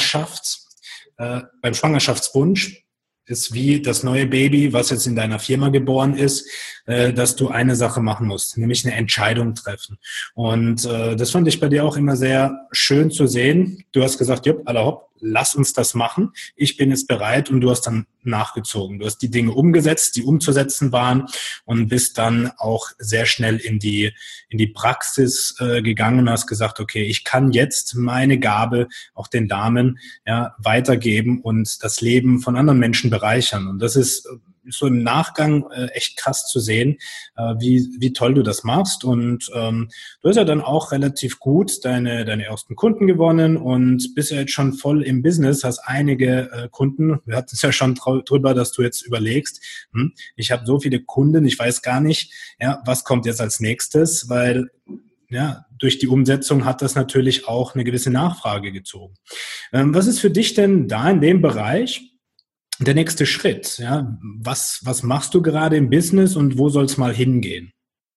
Schwangerschaftswunsch, ist wie das neue Baby, was jetzt in deiner Firma geboren ist, dass du eine Sache machen musst, nämlich eine Entscheidung treffen. Und das fand ich bei dir auch immer sehr schön zu sehen. Du hast gesagt, jupp, alla hopp, lass uns das machen. Ich bin jetzt bereit und du hast dann nachgezogen. Du hast die Dinge umgesetzt, die umzusetzen waren und bist dann auch sehr schnell in die Praxis gegangen und hast gesagt, okay, ich kann jetzt meine Gabe auch den Damen weitergeben und das Leben von anderen Menschen bereichern. Und das ist so im Nachgang echt krass zu sehen, wie toll du das machst. Und du hast ja dann auch relativ gut deine ersten Kunden gewonnen und bist ja jetzt schon voll im Business, hast einige Kunden. Wir hatten es ja schon drüber, dass du jetzt überlegst, ich habe so viele Kunden, ich weiß gar nicht, was kommt jetzt als nächstes, weil durch die Umsetzung hat das natürlich auch eine gewisse Nachfrage gezogen. Was ist für dich denn da in dem Bereich der nächste Schritt? Ja, was machst du gerade im Business und wo soll es mal hingehen?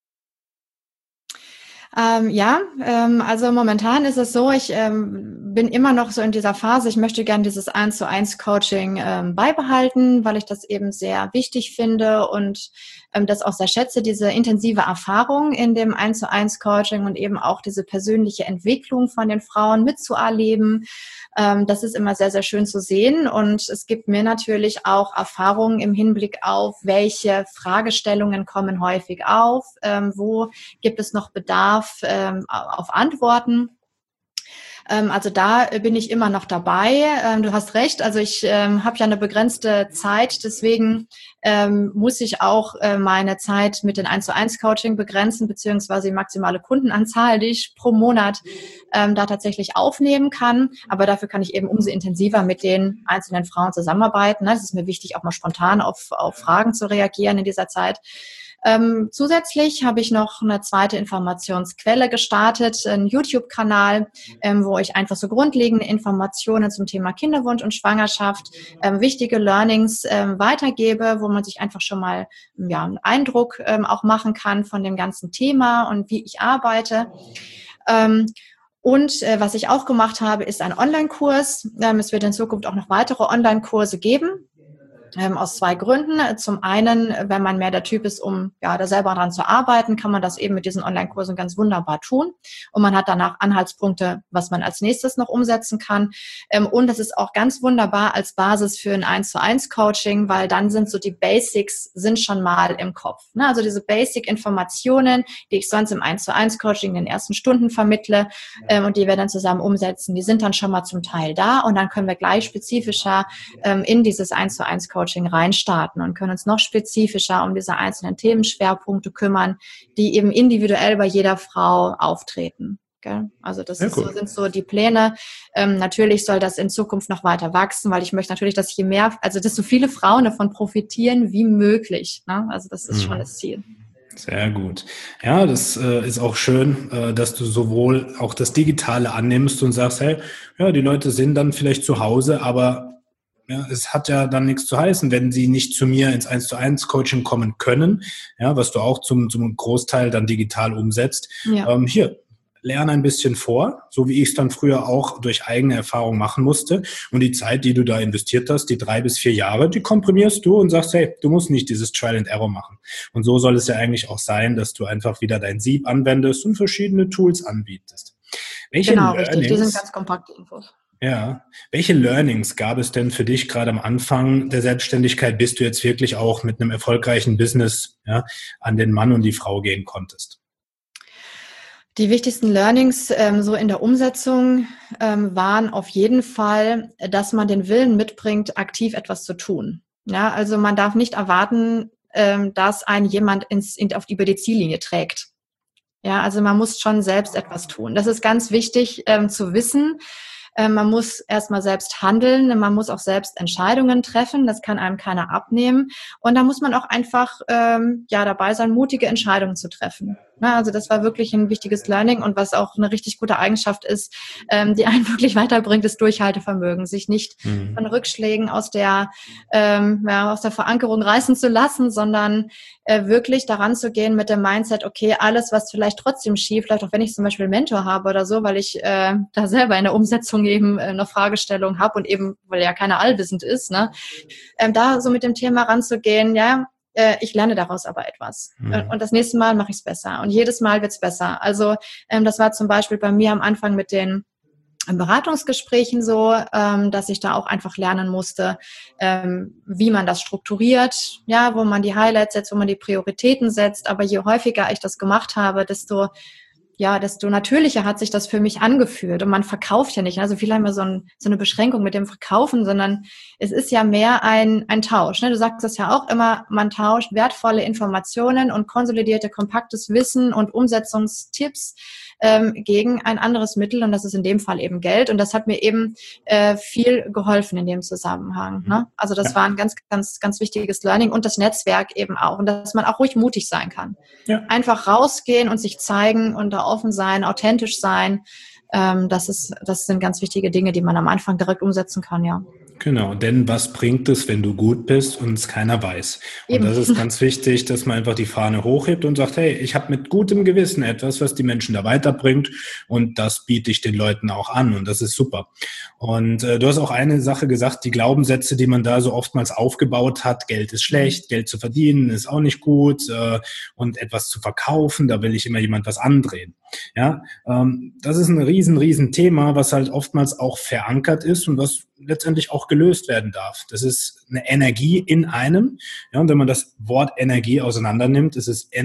Also momentan ist es so, ich bin immer noch so in dieser Phase, ich möchte gerne dieses 1:1 Coaching beibehalten, weil ich das eben sehr wichtig finde und das auch sehr schätze, diese intensive Erfahrung in dem 1:1 Coaching und eben auch diese persönliche Entwicklung von den Frauen mitzuerleben. Das ist immer sehr, sehr schön zu sehen und es gibt mir natürlich auch Erfahrungen im Hinblick auf, welche Fragestellungen kommen häufig auf, wo gibt es noch Bedarf auf Antworten. Also da bin ich immer noch dabei. Du hast recht, also ich habe ja eine begrenzte Zeit, deswegen muss ich auch meine Zeit mit den 1:1 Coaching begrenzen, beziehungsweise die maximale Kundenanzahl, die ich pro Monat da tatsächlich aufnehmen kann. Aber dafür kann ich eben umso intensiver mit den einzelnen Frauen zusammenarbeiten. Es ist mir wichtig, auch mal spontan auf Fragen zu reagieren in dieser Zeit. Zusätzlich habe ich noch eine zweite Informationsquelle gestartet, einen YouTube-Kanal, wo ich einfach so grundlegende Informationen zum Thema Kinderwunsch und Schwangerschaft, wichtige Learnings weitergebe, wo man sich einfach schon mal einen Eindruck auch machen kann von dem ganzen Thema und wie ich arbeite. Und was ich auch gemacht habe, ist ein Online-Kurs. Es wird in Zukunft auch noch weitere Online-Kurse geben. Aus zwei Gründen. Zum einen, wenn man mehr der Typ ist, um da selber dran zu arbeiten, kann man das eben mit diesen Online-Kursen ganz wunderbar tun. Und man hat danach Anhaltspunkte, was man als nächstes noch umsetzen kann. Und das ist auch ganz wunderbar als Basis für ein 1:1 Coaching, weil dann sind so die Basics sind schon mal im Kopf. Ne? Also diese Basic-Informationen, die ich sonst im 1:1 Coaching in den ersten Stunden vermittle und die wir dann zusammen umsetzen, die sind dann schon mal zum Teil da und dann können wir gleich spezifischer in dieses 1:1 Coaching reinstarten und können uns noch spezifischer um diese einzelnen Themenschwerpunkte kümmern, die eben individuell bei jeder Frau auftreten. Gell? Also das sind so die Pläne. Natürlich soll das in Zukunft noch weiter wachsen, weil ich möchte natürlich, dass so viele Frauen davon profitieren wie möglich. Ne? Also das ist schon das Ziel. Sehr gut. Ja, das ist auch schön, dass du sowohl auch das Digitale annimmst und sagst, hey, die Leute sind dann vielleicht zu Hause, aber es hat ja dann nichts zu heißen, wenn sie nicht zu mir ins 1:1 Coaching kommen können, was du auch zum Großteil dann digital umsetzt. Ja. Hier, lerne ein bisschen vor, so wie ich es dann früher auch durch eigene Erfahrung machen musste. Und die Zeit, die du da investiert hast, die 3 bis 4 Jahre, die komprimierst du und sagst, hey, du musst nicht dieses Trial and Error machen. Und so soll es ja eigentlich auch sein, dass du einfach wieder dein Sieb anwendest und verschiedene Tools anbietest. Genau, richtig. Die sind ganz kompakte Infos. Ja. Welche Learnings gab es denn für dich gerade am Anfang der Selbstständigkeit, bis du jetzt wirklich auch mit einem erfolgreichen Business an den Mann und die Frau gehen konntest? Die wichtigsten Learnings so in der Umsetzung waren auf jeden Fall, dass man den Willen mitbringt, aktiv etwas zu tun. Ja, also man darf nicht erwarten, dass einen jemand über die Ziellinie trägt. Ja, also man muss schon selbst etwas tun. Das ist ganz wichtig zu wissen. Man muss erstmal selbst handeln, man muss auch selbst Entscheidungen treffen, das kann einem keiner abnehmen. Und da muss man auch einfach dabei sein, mutige Entscheidungen zu treffen. Na, also das war wirklich ein wichtiges Learning und was auch eine richtig gute Eigenschaft ist, die einen wirklich weiterbringt, ist Durchhaltevermögen, sich nicht von Rückschlägen aus der Verankerung reißen zu lassen, sondern wirklich daran zu gehen mit dem Mindset, okay, alles, was vielleicht trotzdem schief läuft, auch wenn ich zum Beispiel einen Mentor habe oder so, weil ich da selber in der Umsetzung eben eine Fragestellung habe und eben, weil ja keiner allwissend ist, ne, da so mit dem Thema ranzugehen, ja, ich lerne daraus aber etwas. Und das nächste Mal mache ich es besser. Und jedes Mal wird es besser. Also das war zum Beispiel bei mir am Anfang mit den Beratungsgesprächen so, dass ich da auch einfach lernen musste, wie man das strukturiert, ja, wo man die Highlights setzt, wo man die Prioritäten setzt. Aber je häufiger ich das gemacht habe, desto natürlicher hat sich das für mich angefühlt. Und man verkauft ja nicht. Also viele haben ja so eine Beschränkung mit dem Verkaufen, sondern es ist ja mehr ein Tausch. Ne? Du sagst das ja auch immer, man tauscht wertvolle Informationen und konsolidierte, kompaktes Wissen und Umsetzungstipps gegen ein anderes Mittel. Und das ist in dem Fall eben Geld. Und das hat mir eben viel geholfen in dem Zusammenhang. Ne? Also das war ein ganz, ganz, ganz wichtiges Learning und das Netzwerk eben auch. Und dass man auch ruhig mutig sein kann. Ja. Einfach rausgehen und sich zeigen und da offen sein, authentisch sein. Das sind ganz wichtige Dinge, die man am Anfang direkt umsetzen kann, ja. Genau, denn was bringt es, wenn du gut bist und es keiner weiß? Und das ist ganz wichtig, dass man einfach die Fahne hochhebt und sagt, hey, ich habe mit gutem Gewissen etwas, was die Menschen da weiterbringt und das biete ich den Leuten auch an und das ist super. Und du hast auch eine Sache gesagt, die Glaubenssätze, die man da so oftmals aufgebaut hat, Geld ist schlecht, Geld zu verdienen ist auch nicht gut und etwas zu verkaufen, da will ich immer jemand was andrehen. Ja, das ist ein riesen Thema, was halt oftmals auch verankert ist und was letztendlich auch gelöst werden darf. Das ist eine Energie in einem. Ja, und wenn man das Wort Energie auseinander nimmt, ist es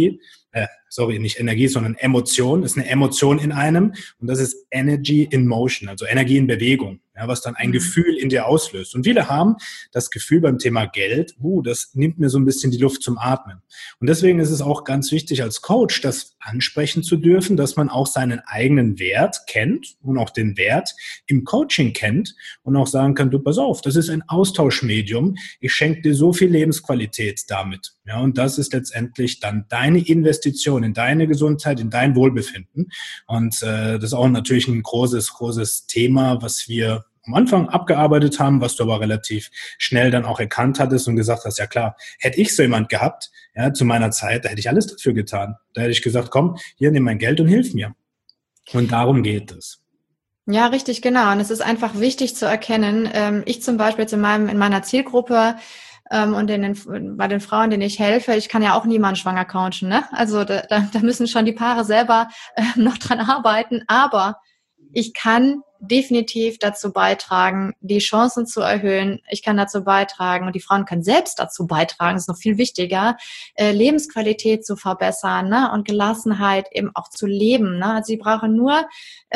nicht Energie, sondern Emotion, ist eine Emotion in einem und das ist Energy in Motion, also Energie in Bewegung, ja, was dann ein Gefühl in dir auslöst. Und viele haben das Gefühl beim Thema Geld, das nimmt mir so ein bisschen die Luft zum Atmen. Und deswegen ist es auch ganz wichtig als Coach, das ansprechen zu dürfen, dass man auch seinen eigenen Wert kennt und auch den Wert im Coaching kennt und auch sagen kann, du, pass auf, das ist ein Austauschmedium, ich schenke dir so viel Lebensqualität damit. Ja, und das ist letztendlich dann deine Investition in deine Gesundheit, in dein Wohlbefinden. Und das ist auch natürlich ein großes Thema, was wir am Anfang abgearbeitet haben, was du aber relativ schnell dann auch erkannt hattest und gesagt hast, ja klar, hätte ich so jemand gehabt, ja, zu meiner Zeit, da hätte ich alles dafür getan. Da hätte ich gesagt, komm, hier, nimm mein Geld und hilf mir. Und darum geht es. Ja, richtig, genau. Und es ist einfach wichtig zu erkennen, ich zum Beispiel jetzt in meiner Zielgruppe und bei den Frauen, denen ich helfe, ich kann ja auch niemanden schwanger coachen, ne? Also da müssen schon die Paare selber noch dran arbeiten, aber ich kann definitiv dazu beitragen, die Chancen zu erhöhen. Ich kann dazu beitragen und die Frauen können selbst dazu beitragen, das ist noch viel wichtiger, Lebensqualität zu verbessern, ne? Und Gelassenheit eben auch zu leben. Ne? Also sie brauchen nur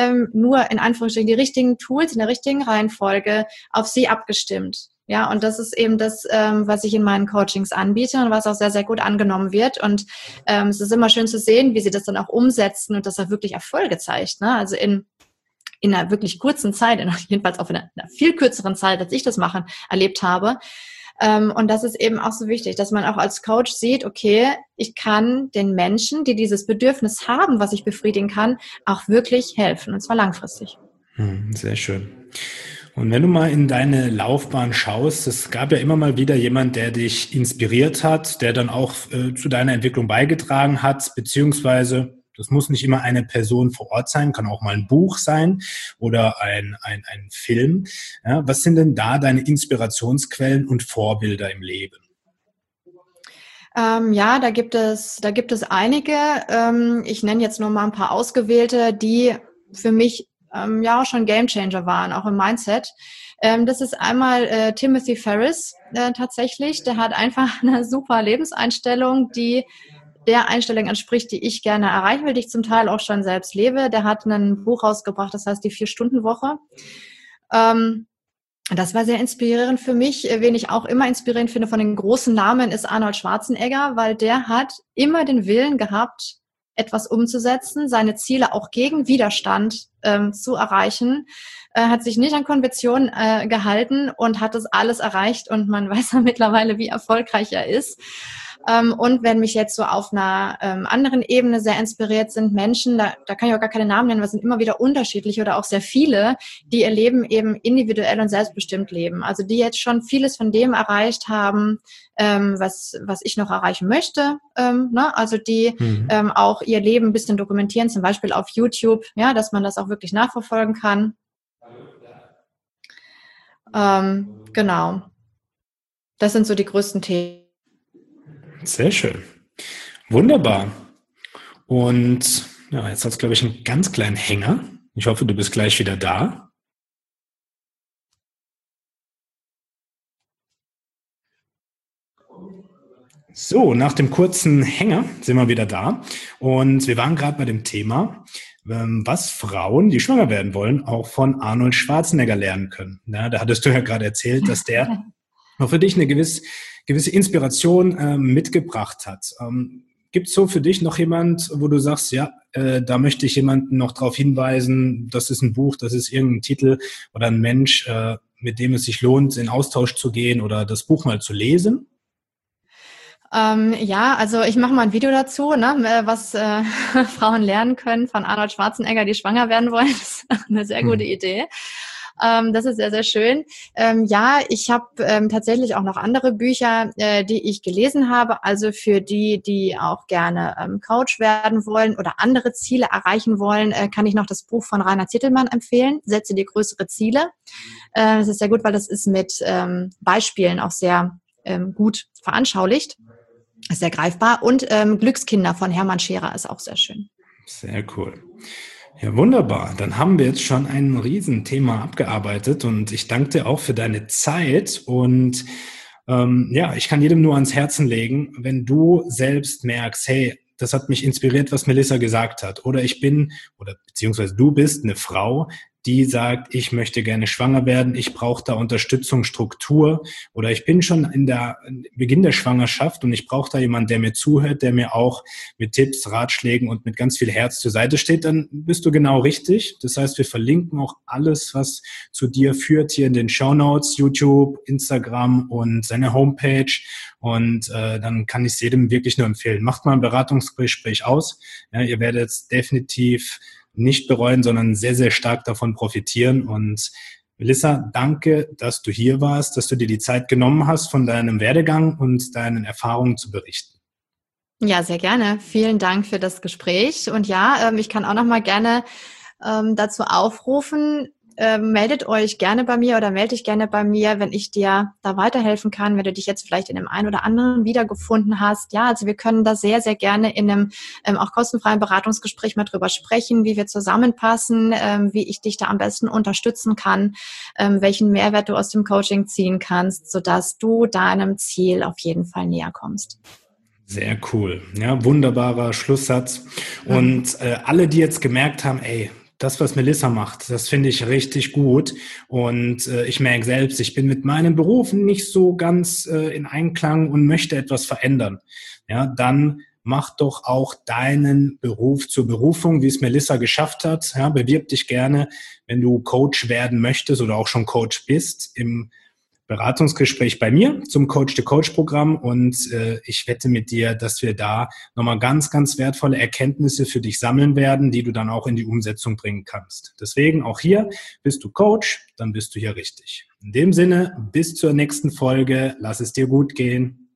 in Anführungsstrichen die richtigen Tools in der richtigen Reihenfolge auf sie abgestimmt. Ja, und das ist eben das, was ich in meinen Coachings anbiete und was auch sehr, sehr gut angenommen wird. Und es ist immer schön zu sehen, wie sie das dann auch umsetzen und das auch wirklich Erfolge zeigt. Ne? Also in einer wirklich kurzen Zeit, jedenfalls auch in einer viel kürzeren Zeit, als ich das erlebt habe. Und das ist eben auch so wichtig, dass man auch als Coach sieht, okay, ich kann den Menschen, die dieses Bedürfnis haben, was ich befriedigen kann, auch wirklich helfen, und zwar langfristig. Sehr schön. Und wenn du mal in deine Laufbahn schaust, es gab ja immer mal wieder jemand, der dich inspiriert hat, der dann auch zu deiner Entwicklung beigetragen hat, beziehungsweise Das muss nicht immer eine Person vor Ort sein, kann auch mal ein Buch sein oder ein Film. Ja, was sind denn da deine Inspirationsquellen und Vorbilder im Leben? Ja, da gibt es einige. Ich nenne jetzt nur mal ein paar ausgewählte, die für mich ja auch schon Gamechanger waren, auch im Mindset. Das ist einmal Timothy Ferriss tatsächlich. Der hat einfach eine super Lebenseinstellung, die der Einstellung entspricht, die ich gerne erreichen will, die ich zum Teil auch schon selbst lebe. Der hat ein Buch rausgebracht, das heißt die 4-Stunden-Woche. Das war sehr inspirierend für mich. Wen ich auch immer inspirierend finde von den großen Namen ist Arnold Schwarzenegger, weil der hat immer den Willen gehabt, etwas umzusetzen, seine Ziele auch gegen Widerstand zu erreichen, hat sich nicht an Konventionen gehalten und hat das alles erreicht und man weiß ja mittlerweile, wie erfolgreich er ist. Und wenn mich jetzt so auf einer anderen Ebene sehr inspiriert sind Menschen, da kann ich auch gar keine Namen nennen, weil es sind immer wieder unterschiedliche oder auch sehr viele, die ihr Leben eben individuell und selbstbestimmt leben. Also die jetzt schon vieles von dem erreicht haben, was ich noch erreichen möchte. Ne? Also die auch ihr Leben ein bisschen dokumentieren, zum Beispiel auf YouTube, ja, dass man das auch wirklich nachverfolgen kann. Genau. Das sind so die größten Themen. Sehr schön. Wunderbar. Und ja, jetzt hat es, glaube ich, einen ganz kleinen Hänger. Ich hoffe, du bist gleich wieder da. So, nach dem kurzen Hänger sind wir wieder da. Und wir waren gerade bei dem Thema, was Frauen, die schwanger werden wollen, auch von Arnold Schwarzenegger lernen können. Ja, da hattest du ja gerade erzählt, dass der auch für dich eine gewisse Inspiration mitgebracht hat. Gibt es so für dich noch jemand, wo du sagst, ja, da möchte ich jemanden noch darauf hinweisen, das ist ein Buch, das ist irgendein Titel oder ein Mensch, mit dem es sich lohnt, in Austausch zu gehen oder das Buch mal zu lesen? Ja, also ich mache mal ein Video dazu, ne, was Frauen lernen können von Arnold Schwarzenegger, die schwanger werden wollen. Das ist eine sehr gute Idee. Das ist sehr, sehr schön. Ja, ich habe tatsächlich auch noch andere Bücher, die ich gelesen habe. Also für die auch gerne Coach werden wollen oder andere Ziele erreichen wollen, kann ich noch das Buch von Rainer Zittelmann empfehlen. Setze dir größere Ziele. Das ist sehr gut, weil das ist mit Beispielen auch sehr gut veranschaulicht. Ist sehr greifbar. Und Glückskinder von Hermann Scherer ist auch sehr schön. Sehr cool. Ja, wunderbar. Dann haben wir jetzt schon ein Riesenthema abgearbeitet und ich danke dir auch für deine Zeit und ja, ich kann jedem nur ans Herzen legen, wenn du selbst merkst, hey, das hat mich inspiriert, was Melissa gesagt hat. Oder beziehungsweise du bist eine Frau, die sagt, ich möchte gerne schwanger werden, ich brauche da Unterstützung, Struktur. Oder ich bin schon in der Beginn der Schwangerschaft und ich brauche da jemanden, der mir zuhört, der mir auch mit Tipps, Ratschlägen und mit ganz viel Herz zur Seite steht, dann bist du genau richtig. Das heißt, wir verlinken auch alles, was zu dir führt, hier in den Shownotes, YouTube, Instagram und seine Homepage. Und dann kann ich es jedem wirklich nur empfehlen. Macht mal ein Beratungsgespräch aus. Ja, ihr werdet es definitiv nicht bereuen, sondern sehr, sehr stark davon profitieren. Und Melissa, danke, dass du hier warst, dass du dir die Zeit genommen hast, von deinem Werdegang und deinen Erfahrungen zu berichten. Ja, sehr gerne. Vielen Dank für das Gespräch. Und ja, ich kann auch noch mal gerne dazu aufrufen, meldet euch gerne bei mir oder melde dich gerne bei mir, wenn ich dir da weiterhelfen kann, wenn du dich jetzt vielleicht in dem einen oder anderen wiedergefunden hast. Ja, also wir können da sehr, sehr gerne in einem auch kostenfreien Beratungsgespräch mal drüber sprechen, wie wir zusammenpassen, wie ich dich da am besten unterstützen kann, welchen Mehrwert du aus dem Coaching ziehen kannst, sodass du deinem Ziel auf jeden Fall näher kommst. Sehr cool. Ja, wunderbarer Schlusssatz. Und alle, die jetzt gemerkt haben, ey, das, was Melissa macht, das finde ich richtig gut. Und ich merke selbst, ich bin mit meinem Beruf nicht so ganz in Einklang und möchte etwas verändern. Ja, dann mach doch auch deinen Beruf zur Berufung, wie es Melissa geschafft hat. Ja, bewirb dich gerne, wenn du Coach werden möchtest oder auch schon Coach bist, im Beratungsgespräch bei mir zum Coach-to-Coach-Programm und ich wette mit dir, dass wir da nochmal ganz, ganz wertvolle Erkenntnisse für dich sammeln werden, die du dann auch in die Umsetzung bringen kannst. Deswegen auch hier, bist du Coach, dann bist du hier richtig. In dem Sinne, bis zur nächsten Folge, lass es dir gut gehen.